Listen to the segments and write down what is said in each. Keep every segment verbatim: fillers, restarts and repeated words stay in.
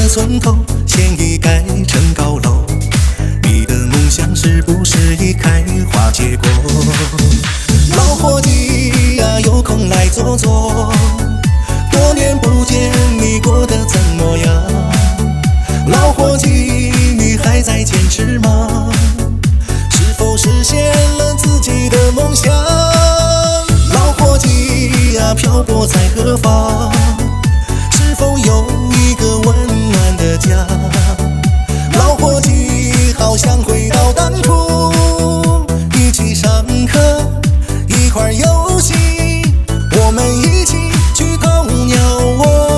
村头，现已改成高楼。你的梦想是不是已开花结果？老伙计呀，有空来坐坐，多年不见，你过得怎么样？老伙计，你还在坚持吗？是否实现了自己的梦想？老伙计呀，漂泊在何方？是否有一个温暖的家？老伙计，好想回到当初，一起上课，一块游戏，我们一起去狗鸟窝。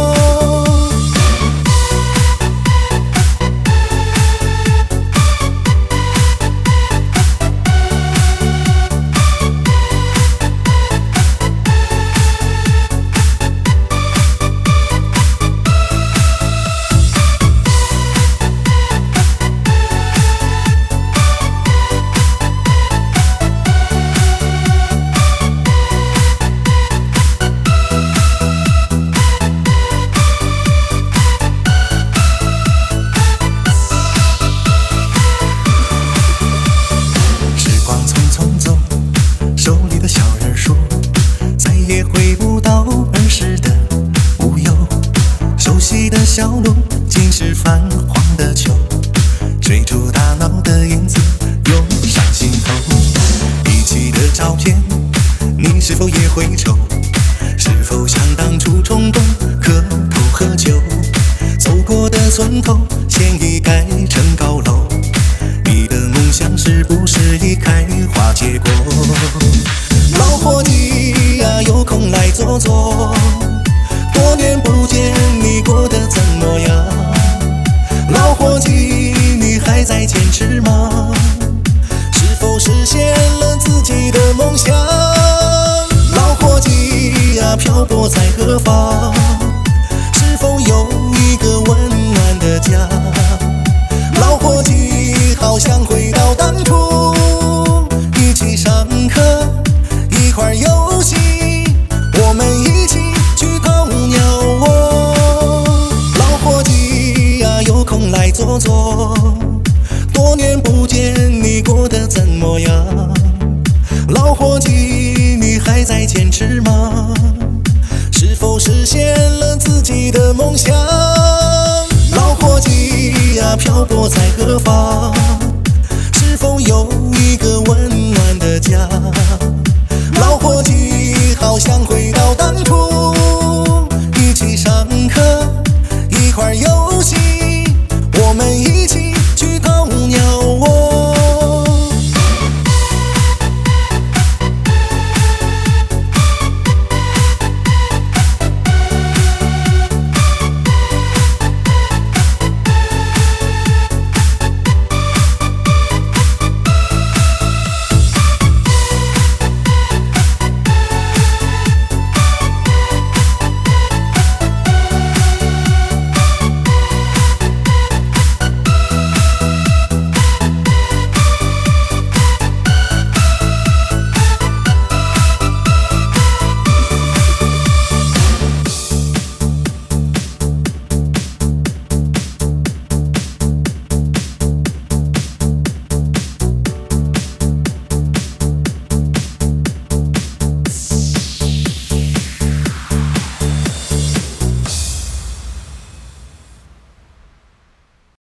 小路尽是泛黄的秋，追逐大脑的影子涌上心头。一起的照片，你是否也会抽？是否像当初冲动磕头喝酒？走过的村头，现已改成高楼。你的梦想是不是已开花结果？老伙计呀，有空来坐坐，多年不见，你过得怎么样？老伙计，你还在坚持吗？是否实现了自己的梦想？老伙计呀，漂泊在何方？是否有一个温暖的家？老伙计，好想回到当初，一起上课，一块游戏，我们一起去狗鸟窝。老伙计呀，有空来坐坐，多年不见，你过得怎么样？老伙计，你还在坚持吗？是否实现了自己的梦想？老伙计呀，漂泊在何方？是否有一个温暖的家？老伙计，好想回到当初，一起上课，一块游戏，我们一